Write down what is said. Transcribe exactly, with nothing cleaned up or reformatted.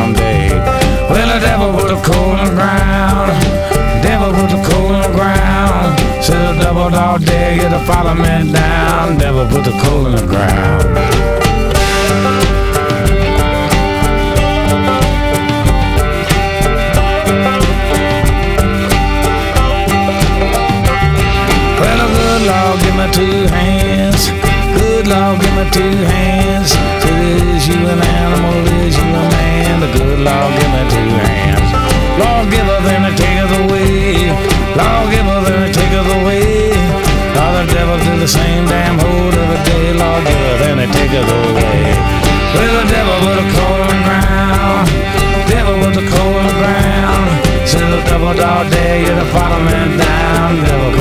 someday. Well, the devil put a coal in the ground. Devil put a coal in the ground. Said the double dog dare you to follow me down. Devil put the coal in the ground. Well, a good Lord, give me two hands. Good Lord, give me two hands. Said, is you an animal, is you a man? The good Lord, give me two hands. Lord, give her, then it take her away. Lord, give her, then it take her away. All the devil do the same damn hold every day. Lord, give her, then it take her away. Well, the devil put a coal in the ground. Devil put a coal in the ground. Said the double dog dare you to follow me down. Devil